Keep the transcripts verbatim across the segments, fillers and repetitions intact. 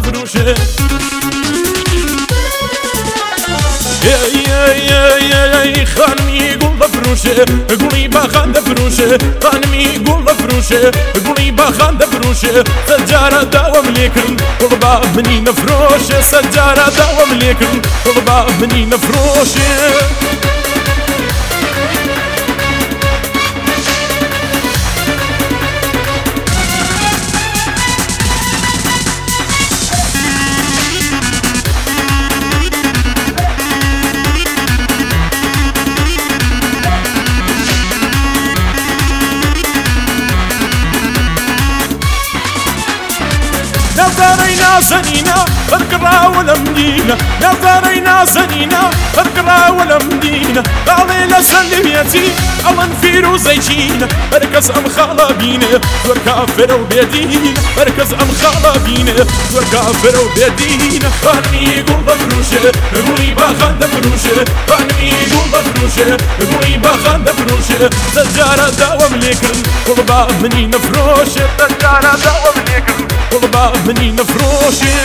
دفروشه ای خانمی گل دفروشه گلی باخان دفروشه خانمی گل دفروشه گلی باخان دفروشه سجارة داوم ليكن طلبة مني نفروشه سجارة داوم ليكن طلبة مني نفروشه نظرينا سنينا فرقرا ولا مدينة نظرينا سنينا فرقرا ولا مدينة علينا سلميتي أو نفيرو زيجينا مركز أم خالبينا زور كافر وبيدينا مركز أم خالبينا زور كافر وبيدينا خاني يقول بفروشة قولي باخان دفروشة خاني يقول بفروشة قولي باخان دفروشة سجارة داوم ليكن طلبة مني نفروشة سجارة داوم ليكن طلبة مني نفروشة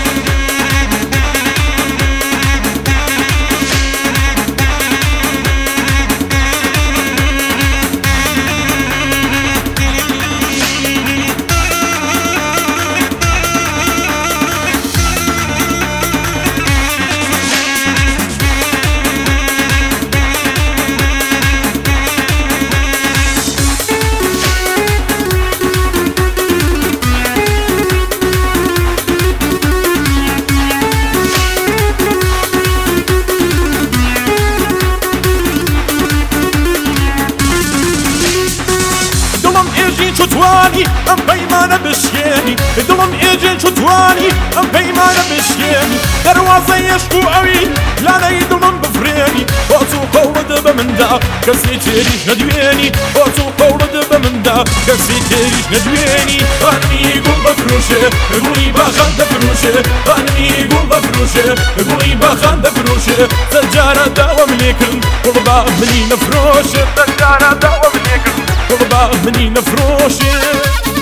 شتواني ام بيمانه بشياني دلم اجي شتواني ام بيمانه بشياني دروازه يشكو اوي لا لا يدلم بفريني واتو قولد بمندا كسي تيريش ندويني واتو قولد بمندا كسي تيريش ندويني غني يقول بفروشه قولي باخان دفروشه غني يقول بفروشه قولي باخان دفروشه سجارة داوم ليكن طلبة مني نفروشه سجارة داوم ليكن طلبة مني نفروشه